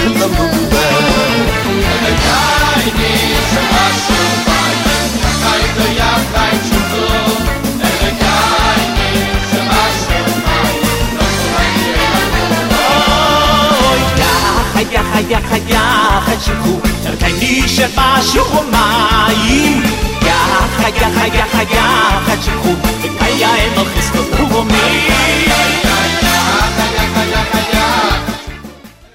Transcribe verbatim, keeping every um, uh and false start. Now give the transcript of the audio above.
למובה אלוהי שבשו בית חי ויחי תשובו אלוהי שבשו בית לא קוראים יחי יחי יחי שובו אלוהי שבשו מים יחי יחי יחי